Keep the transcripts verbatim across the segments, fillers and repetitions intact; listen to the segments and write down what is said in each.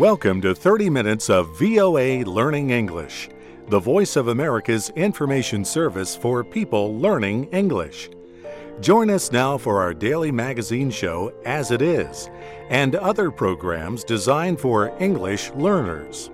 Welcome to thirty minutes of V O A Learning English, the voice of America's information service for people learning English. Join us now for our daily magazine show, As It Is, and other programs designed for English learners.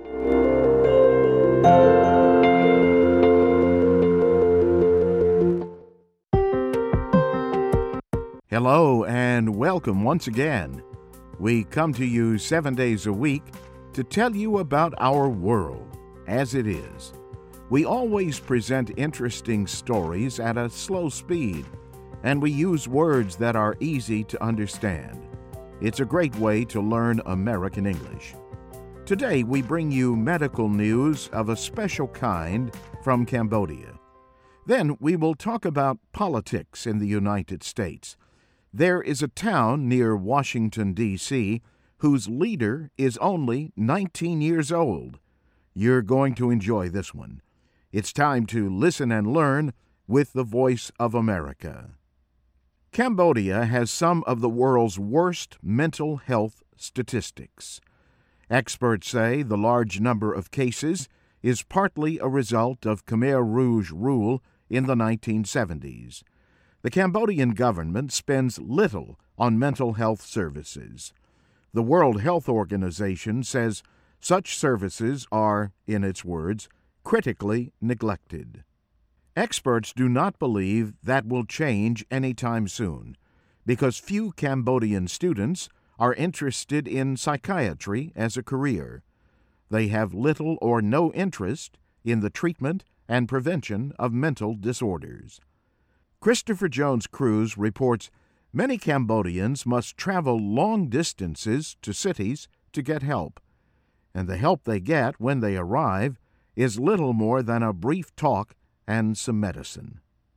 Hello and welcome once again. We come to you seven days a week to tell you about our world as it is. We always present interesting stories at a slow speed, and we use words that are easy to understand. It's a great way to learn American English. Today we bring you medical news of a special kind from Cambodia. Then we will talk about politics in the United States. There is a town near Washington, D C, whose leader is only nineteen years old. You're going to enjoy this one. It's time to listen and learn with the Voice of America. Cambodia has some of the world's worst mental health statistics. Experts say the large number of cases is partly a result of Khmer Rouge rule in the nineteen seventies. The Cambodian government spends little on mental health services. The World Health Organization says such services are, in its words, critically neglected. Experts do not believe that will change anytime soon, because few Cambodian students are interested in psychiatry as a career. They have little or no interest in the treatment and prevention of mental disorders. Christopher Jones Cruz reports many Cambodians must travel long distances to cities to get help, and the help they get when they arrive is little more than a brief talk and some medicine.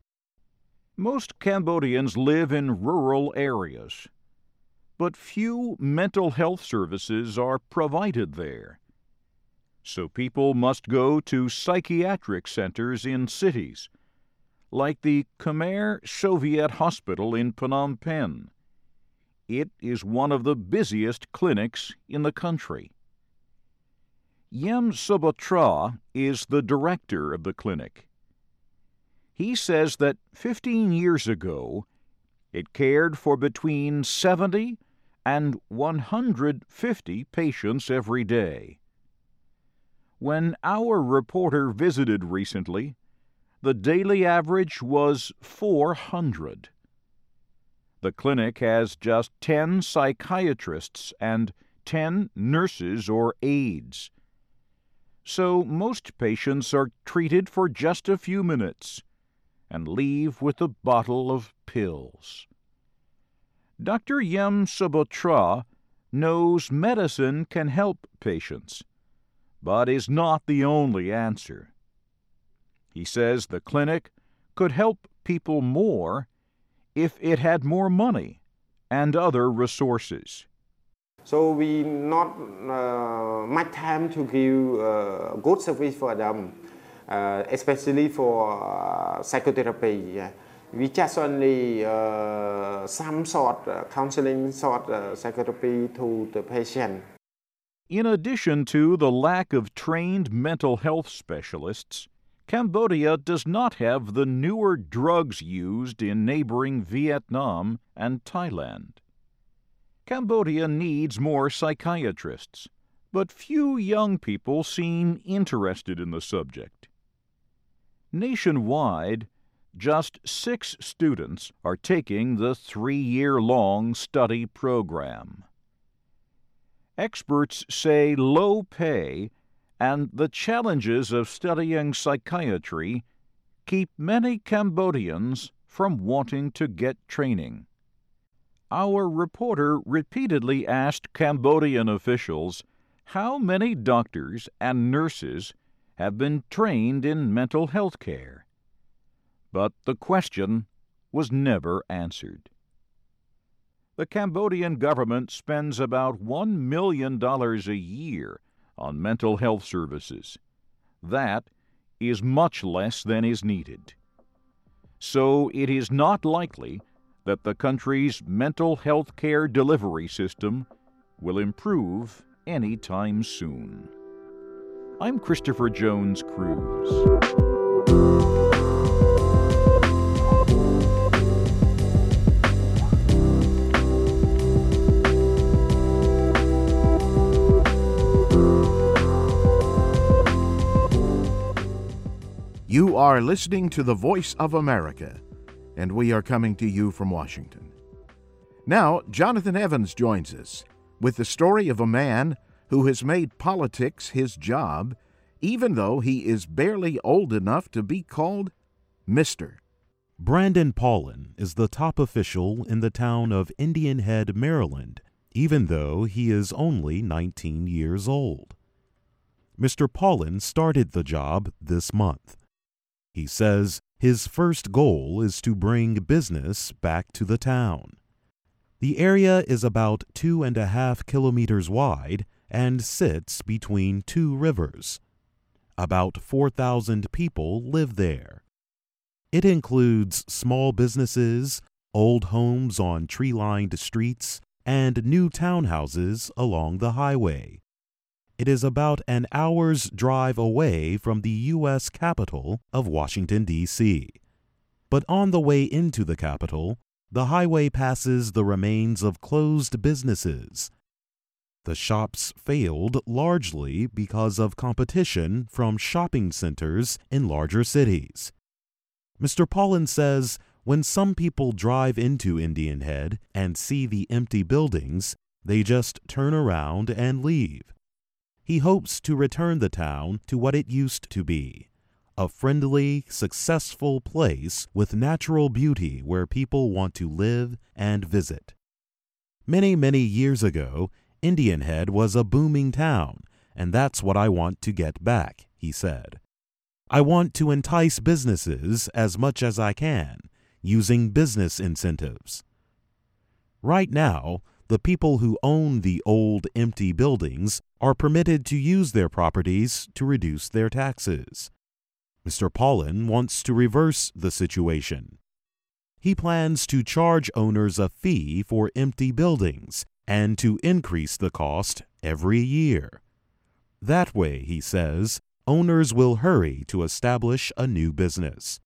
Most Cambodians live in rural areas, but few mental health services are provided there. So people must go to psychiatric centers in cities, like the Khmer Soviet Hospital in Phnom Penh. It is one of the busiest clinics in the country. Yem Subotra is the director of the clinic. He says that fifteen years ago, it cared for between seventy and one hundred fifty patients every day. When our reporter visited recently, the daily average was four hundred. The clinic has just ten psychiatrists and ten nurses or aides. So most patients are treated for just a few minutes and leave with a bottle of pills. Doctor Yem Subotra knows medicine can help patients, but is not the only answer. He says the clinic could help people more if it had more money and other resources. So we not uh, much time to give uh, good service for them, uh, especially for uh, psychotherapy. Yeah. We just only uh, some sort uh, counseling sort uh, psychotherapy to the patient. In addition to the lack of trained mental health specialists, Cambodia does not have the newer drugs used in neighboring Vietnam and Thailand. Cambodia needs more psychiatrists, but few young people seem interested in the subject. Nationwide, just six students are taking the three-year-long study program. Experts say low pay and the challenges of studying psychiatry keep many Cambodians from wanting to get training. Our reporter repeatedly asked Cambodian officials how many doctors and nurses have been trained in mental health care. But the question was never answered. The Cambodian government spends about one million dollars a year on mental health services. That is much less than is needed. So it is not likely that the country's mental health care delivery system will improve anytime soon. I'm Christopher Jones Cruz. You are listening to the Voice of America, and we are coming to you from Washington. Now, Jonathan Evans joins us with the story of a man who has made politics his job, even though he is barely old enough to be called Mister Brandon Paulin is the top official in the town of Indian Head, Maryland, even though he is only nineteen years old. Mister Paulin started the job this month. He says his first goal is to bring business back to the town. The area is about two and a half kilometers wide and sits between two rivers. About four thousand people live there. It includes small businesses, old homes on tree-lined streets, and new townhouses along the highway. It is about an hour's drive away from the U S capital of Washington, D C But on the way into the capital, the highway passes the remains of closed businesses. The shops failed largely because of competition from shopping centers in larger cities. Mister Paulin says when some people drive into Indian Head and see the empty buildings, they just turn around and leave. He hopes to return the town to what it used to be, a friendly, successful place with natural beauty where people want to live and visit. Many, many years ago, Indian Head was a booming town, and that's what I want to get back, he said. I want to entice businesses as much as I can, using business incentives. Right now, the people who own the old, empty buildings are permitted to use their properties to reduce their taxes. Mister Paulin wants to reverse the situation. He plans to charge owners a fee for empty buildings and to increase the cost every year. That way, he says, owners will hurry to establish a new business.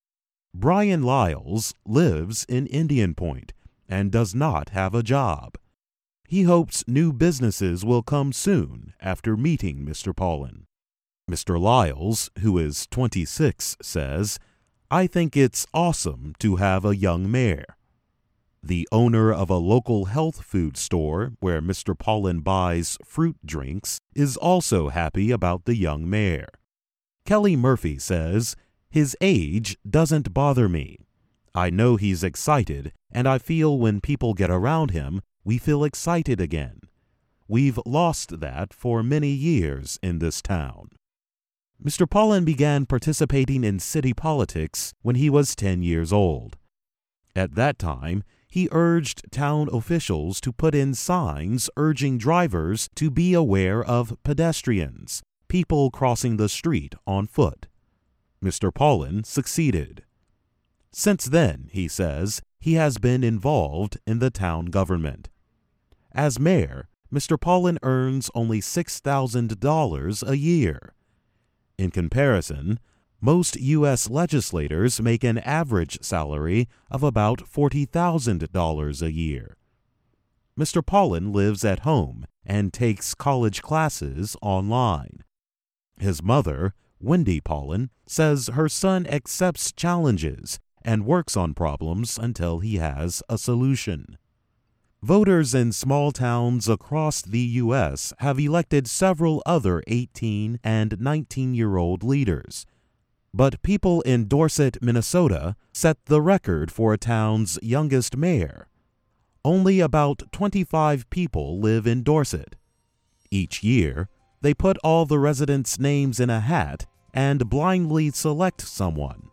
Brian Lyles lives in Indian Point and does not have a job. He hopes new businesses will come soon after meeting Mister Paulin. Mister Lyles, who is twenty-six, says, I think it's awesome to have a young mayor. The owner of a local health food store where Mister Paulin buys fruit drinks is also happy about the young mayor. Kelly Murphy says, his age doesn't bother me. I know he's excited, and I feel when people get around him, we feel excited again. We've lost that for many years in this town. Mister Paulin began participating in city politics when he was ten years old. At that time, he urged town officials to put in signs urging drivers to be aware of pedestrians, people crossing the street on foot. Mister Paulin succeeded. Since then, he says, he has been involved in the town government. As mayor, Mister Paulin earns only six thousand dollars a year. In comparison, most U S legislators make an average salary of about forty thousand dollars a year. Mister Paulin lives at home and takes college classes online. His mother, Wendy Paulin, says her son accepts challenges and works on problems until he has a solution. Voters in small towns across the U S have elected several other eighteen and nineteen-year-old leaders. But people in Dorset, Minnesota, set the record for a town's youngest mayor. Only about twenty-five people live in Dorset. Each year, they put all the residents' names in a hat and blindly select someone.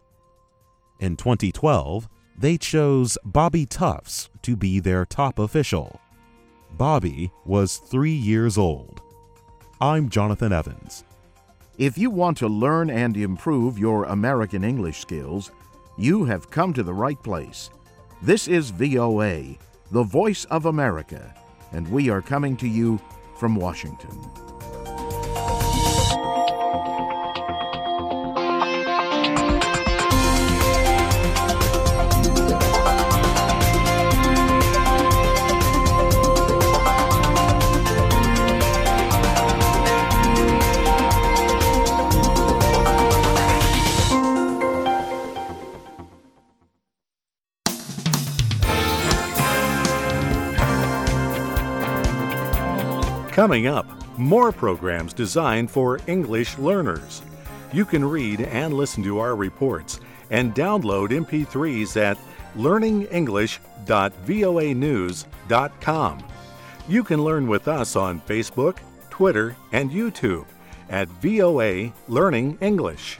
In twenty twelve, they chose Bobby Tufts to be their top official. Bobby was three years old. I'm Jonathan Evans. If you want to learn and improve your American English skills, you have come to the right place. This is V O A, the Voice of America, and we are coming to you from Washington. Coming up, more programs designed for English learners. You can read and listen to our reports and download M P threes at learning english dot voa news dot com. You can learn with us on Facebook, Twitter, and YouTube at V O A Learning English.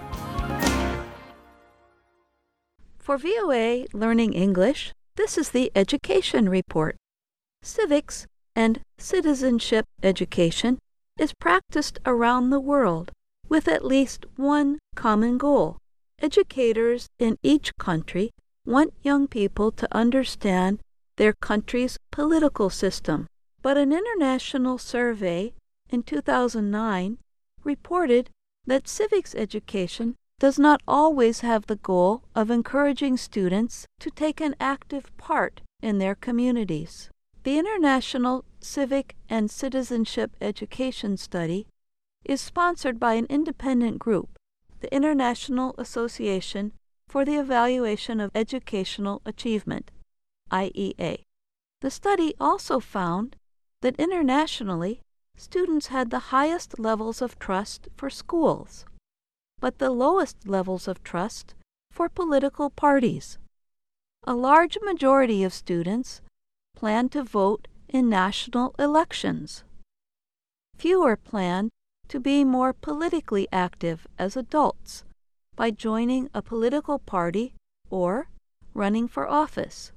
For V O A Learning English, this is the Education Report. Civics and citizenship education is practiced around the world with at least one common goal. Educators in each country want young people to understand their country's political system, but an international survey in two thousand nine reported that civics education does not always have the goal of encouraging students to take an active part in their communities. The International Civic and Citizenship Education Study is sponsored by an independent group, the International Association for the Evaluation of Educational Achievement, I E A. The study also found that internationally, students had the highest levels of trust for schools, but the lowest levels of trust for political parties. A large majority of students plan to vote in national elections. Fewer plan to be more politically active as adults by joining a political party or running for office.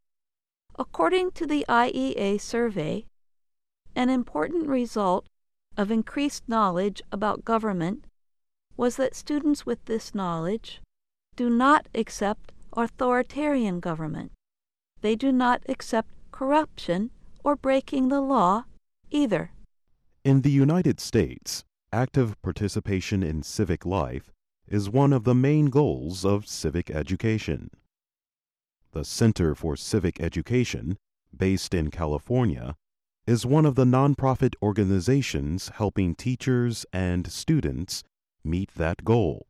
According to the I E A survey, an important result of increased knowledge about government was that students with this knowledge do not accept authoritarian government. They do not accept corruption or breaking the law either. In the United States, active participation in civic life is one of the main goals of civic education. The Center for Civic Education, based in California, is one of the nonprofit organizations helping teachers and students meet that goal.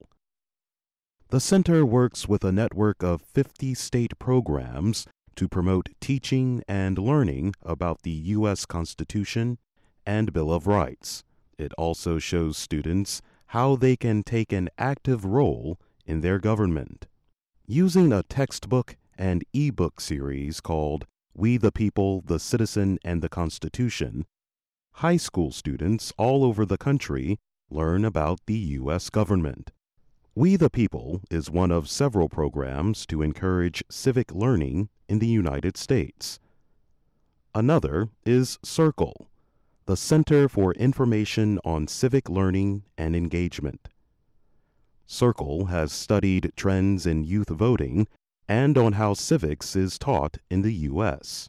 The center works with a network of fifty state programs to promote teaching and learning about the U S Constitution and Bill of Rights. It also shows students how they can take an active role in their government. Using a textbook and e-book series called We the People, the Citizen, and the Constitution, high school students all over the country learn about the U S government. We the People is one of several programs to encourage civic learning in the United States. Another is CIRCLE, the Center for Information on Civic Learning and Engagement. CIRCLE has studied trends in youth voting and on how civics is taught in the U S.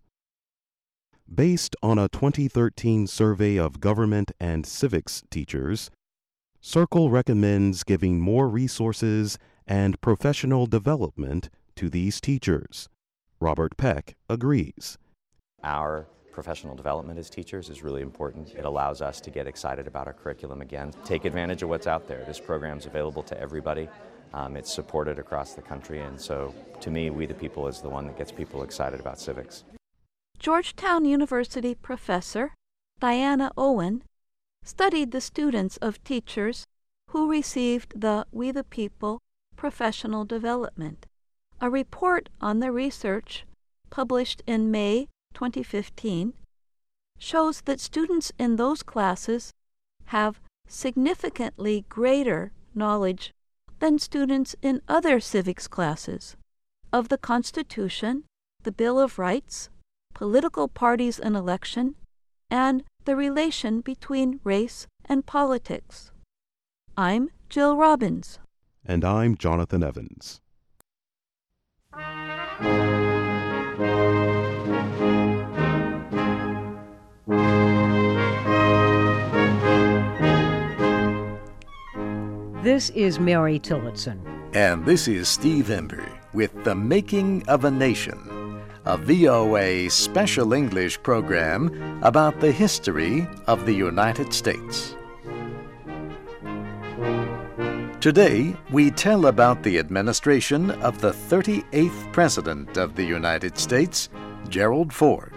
Based on a twenty thirteen survey of government and civics teachers, CIRCLE recommends giving more resources and professional development to these teachers. Robert Peck agrees. Our professional development as teachers is really important. It allows us to get excited about our curriculum again, take advantage of what's out there. This program's available to everybody. Um, it's supported across the country, and so to me, We the People is the one that gets people excited about civics. Georgetown University professor Diana Owen studied the students of teachers who received the We the People professional development. A report on the research, published in May twenty fifteen, shows that students in those classes have significantly greater knowledge than students in other civics classes of the Constitution, the Bill of Rights, political parties and election, and the relation between race and politics. I'm Jill Robbins. And I'm Jonathan Evans. This is Mary Tillotson. And this is Steve Ember with The Making of a Nation, a V O A special English program about the history of the United States. Today, we tell about the administration of the thirty-eighth President of the United States, Gerald Ford.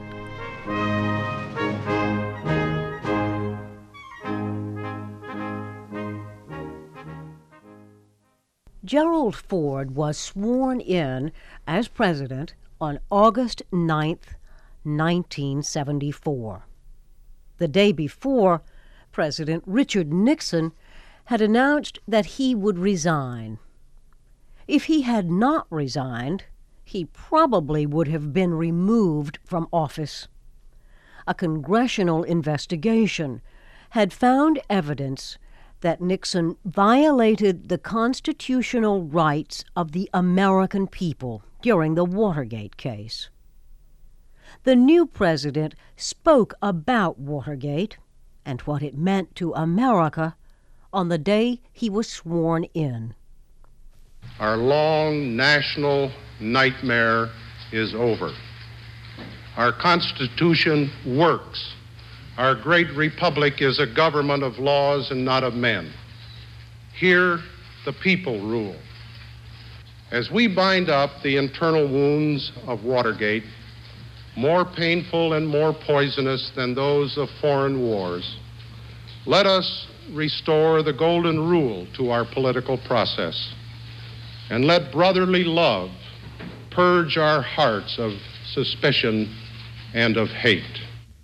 Gerald Ford was sworn in as president on August ninth, nineteen seventy-four. The day before, President Richard Nixon had announced that he would resign. If he had not resigned, he probably would have been removed from office. A congressional investigation had found evidence that Nixon violated the constitutional rights of the American people during the Watergate case. The new president spoke about Watergate and what it meant to America on the day he was sworn in. Our long national nightmare is over. Our Constitution works. Our great republic is a government of laws and not of men. Here, the people rule. As we bind up the internal wounds of Watergate, more painful and more poisonous than those of foreign wars, let us restore the golden rule to our political process, and let brotherly love purge our hearts of suspicion and of hate.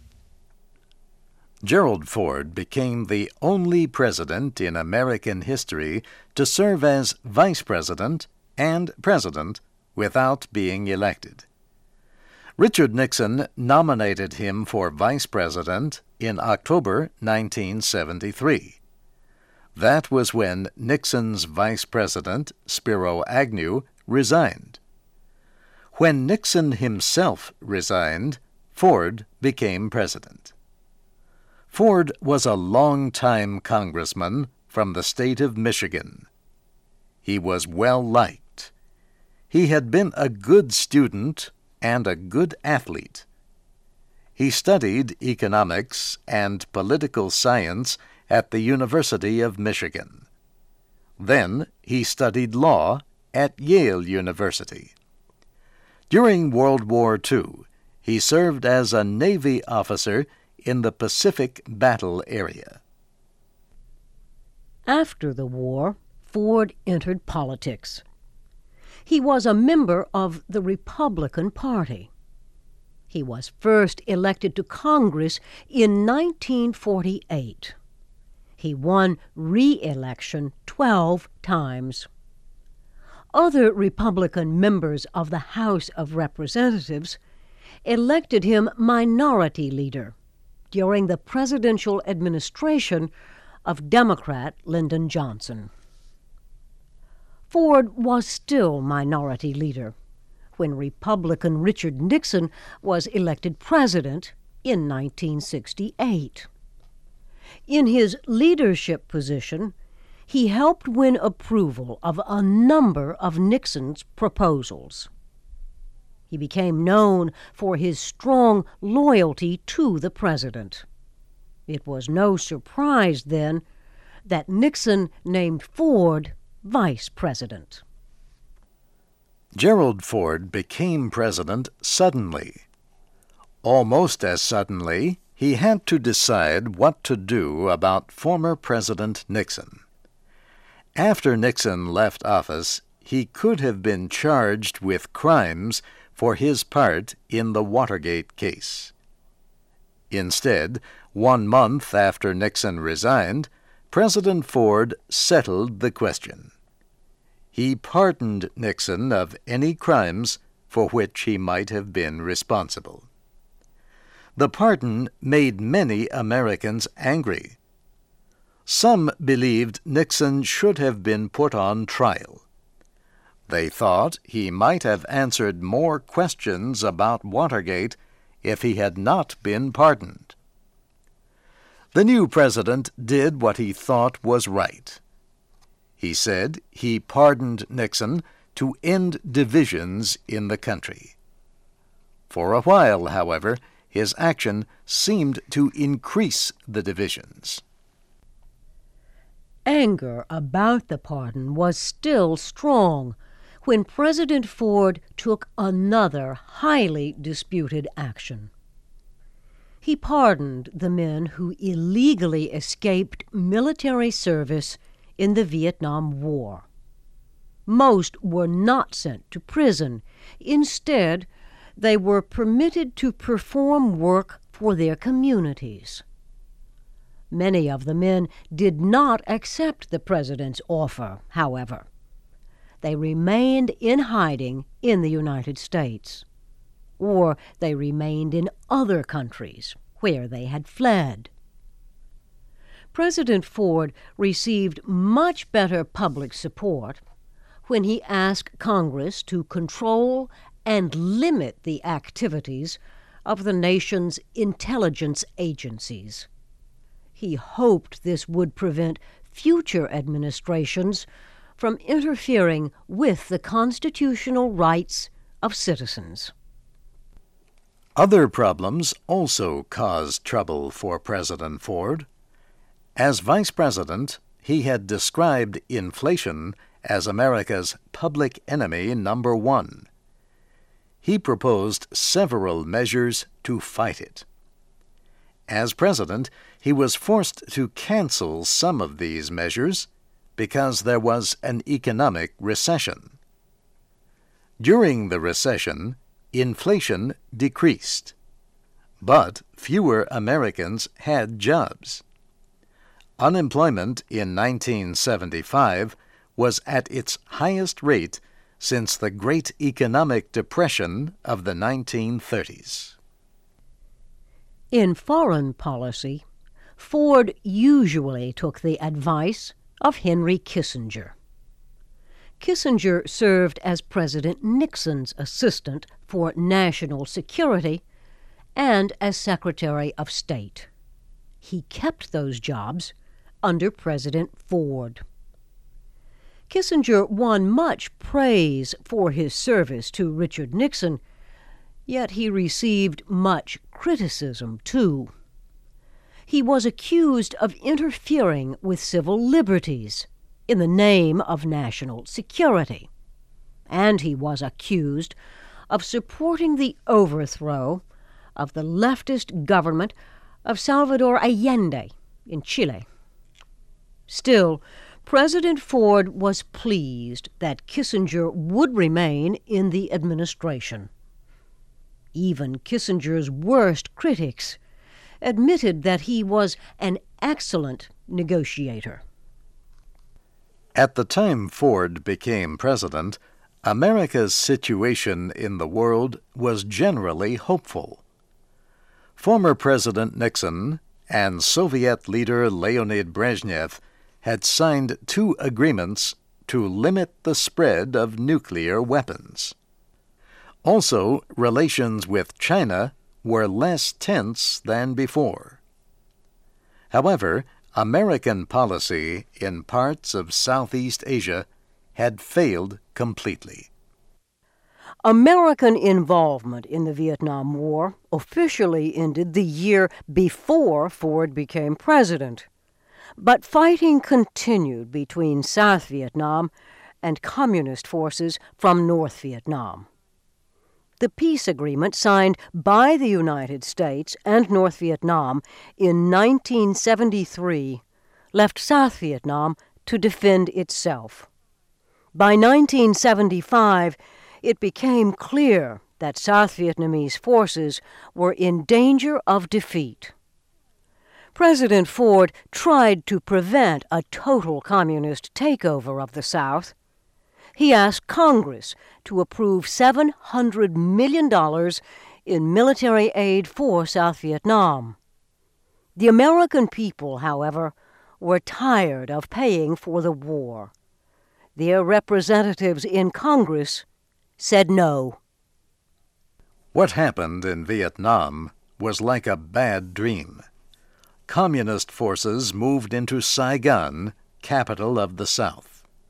Gerald Ford became the only president in American history to serve as vice president and president without being elected. Richard Nixon nominated him for vice president in October nineteen seventy-three. That was when Nixon's vice president, Spiro Agnew, resigned. When Nixon himself resigned, Ford became president. Ford was a long-time congressman from the state of Michigan. He was well-liked. He had been a good student and a good athlete. He studied economics and political science at the University of Michigan. Then he studied law at Yale University. During World War Two, he served as a Navy officer in the Pacific Battle Area. After the war, Ford entered politics. He was a member of the Republican Party. He was first elected to Congress in nineteen forty-eight. He won re-election twelve times. Other Republican members of the House of Representatives elected him minority leader during the presidential administration of Democrat Lyndon Johnson. Ford was still minority leader when Republican Richard Nixon was elected president in nineteen sixty-eight. In his leadership position, he helped win approval of a number of Nixon's proposals. He became known for his strong loyalty to the president. It was no surprise, then, that Nixon named Ford vice president. Gerald Ford became president suddenly. Almost as suddenly, he had to decide what to do about former President Nixon. After Nixon left office, he could have been charged with crimes for his part in the Watergate case. Instead, one month after Nixon resigned, President Ford settled the question. He pardoned Nixon of any crimes for which he might have been responsible. The pardon made many Americans angry. Some believed Nixon should have been put on trial. They thought he might have answered more questions about Watergate if he had not been pardoned. The new president did what he thought was right. He said he pardoned Nixon to end divisions in the country. For a while, however, his action seemed to increase the divisions. Anger about the pardon was still strong when President Ford took another highly disputed action. He pardoned the men who illegally escaped military service in the Vietnam War. Most were not sent to prison. Instead, they were permitted to perform work for their communities. Many of the men did not accept the president's offer, however. They remained in hiding in the United States, or they remained in other countries where they had fled. President Ford received much better public support when he asked Congress to control and limit the activities of the nation's intelligence agencies. He hoped this would prevent future administrations from interfering with the constitutional rights of citizens. Other problems also caused trouble for President Ford. As Vice President, he had described inflation as America's public enemy number one. He proposed several measures to fight it. As president, he was forced to cancel some of these measures because there was an economic recession. During the recession, inflation decreased, but fewer Americans had jobs. Unemployment in nineteen seventy-five was at its highest rate since the Great Economic Depression of the nineteen thirties. In foreign policy, Ford usually took the advice of Henry Kissinger. Kissinger served as President Nixon's assistant for national security and as Secretary of State. He kept those jobs under President Ford. Kissinger won much praise for his service to Richard Nixon, yet he received much criticism, too. He was accused of interfering with civil liberties in the name of national security, and he was accused of supporting the overthrow of the leftist government of Salvador Allende in Chile. Still, President Ford was pleased that Kissinger would remain in the administration. Even Kissinger's worst critics admitted that he was an excellent negotiator. At the time Ford became president, America's situation in the world was generally hopeful. Former President Nixon and Soviet leader Leonid Brezhnev had signed two agreements to limit the spread of nuclear weapons. Also, relations with China were less tense than before. However, American policy in parts of Southeast Asia had failed completely. American involvement in the Vietnam War officially ended the year before Ford became president. But fighting continued between South Vietnam and communist forces from North Vietnam. The peace agreement signed by the United States and North Vietnam in nineteen seventy-three left South Vietnam to defend itself. By nineteen seventy-five, it became clear that South Vietnamese forces were in danger of defeat. President Ford tried to prevent a total communist takeover of the South. He asked Congress to approve seven hundred million dollars in military aid for South Vietnam. The American people, however, were tired of paying for the war. Their representatives in Congress said no. What happened in Vietnam was like a bad dream. Communist forces moved into Saigon, capital of the South.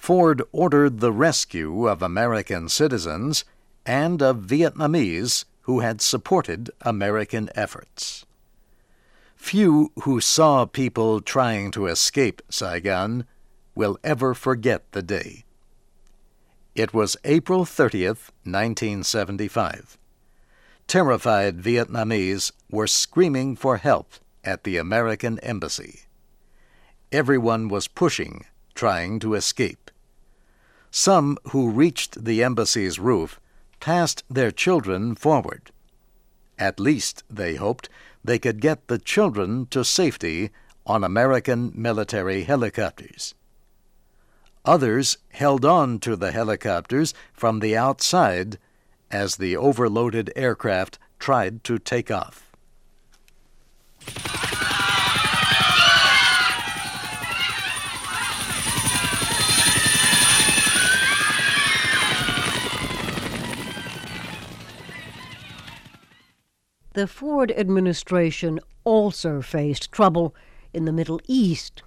Ford ordered the rescue of American citizens and of Vietnamese who had supported American efforts. Few who saw people trying to escape Saigon will ever forget the day. It was April thirtieth, nineteen seventy-five. Terrified Vietnamese were screaming for help at the American embassy. Everyone was pushing, trying to escape. Some who reached the embassy's roof passed their children forward. At least, they hoped, they could get the children to safety on American military helicopters. Others held on to the helicopters from the outside as the overloaded aircraft tried to take off. The Ford administration also faced trouble in the Middle East.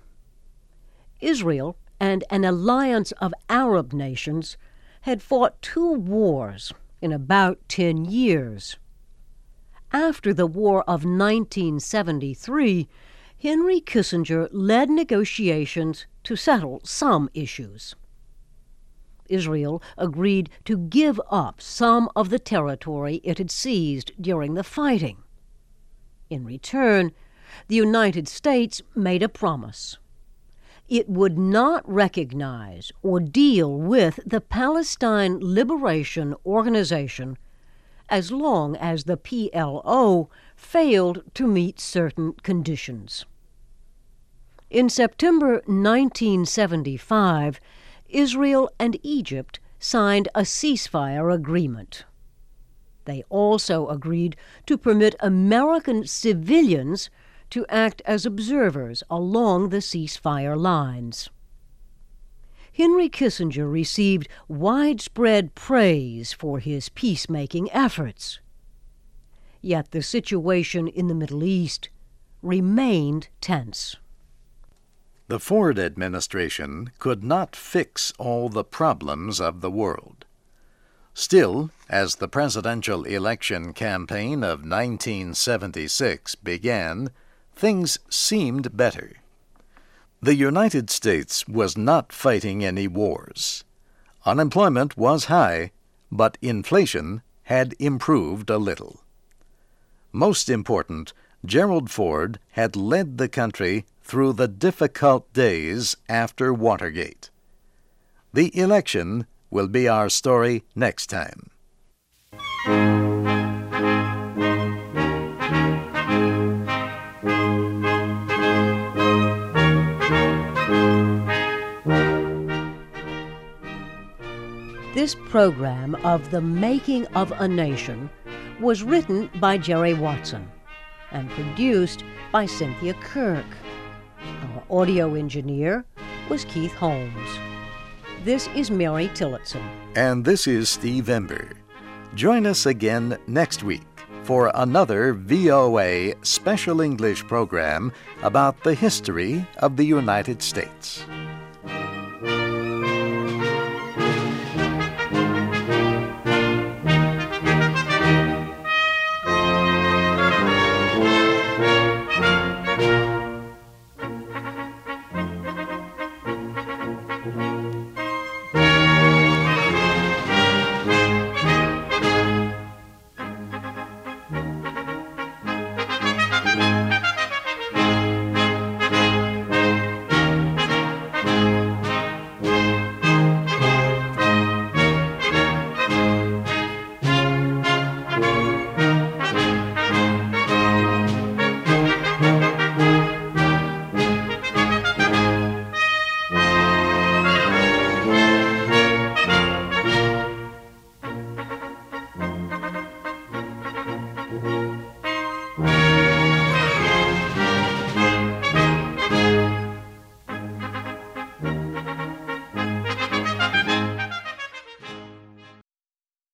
Israel and an alliance of Arab nations had fought two wars in about ten years. After the War of nineteen seventy-three, Henry Kissinger led negotiations to settle some issues. Israel agreed to give up some of the territory it had seized during the fighting. In return, the United States made a promise. It would not recognize or deal with the Palestine Liberation Organization as long as the P L O failed to meet certain conditions. In September nineteen seventy-five, Israel and Egypt signed a ceasefire agreement. They also agreed to permit American civilians to act as observers along the ceasefire lines. Henry Kissinger received widespread praise for his peacemaking efforts. Yet the situation in the Middle East remained tense. The Ford administration could not fix all the problems of the world. Still, as the presidential election campaign of nineteen seventy-six began, things seemed better. The United States was not fighting any wars. Unemployment was high, but inflation had improved a little. Most important, Gerald Ford had led the country through the difficult days after Watergate. The election will be our story next time. This program of The Making of a Nation was written by Jerry Watson and produced by Cynthia Kirk. Our audio engineer was Keith Holmes. This is Mary Tillotson. And this is Steve Ember. Join us again next week for another V O A Special English program about the history of the United States.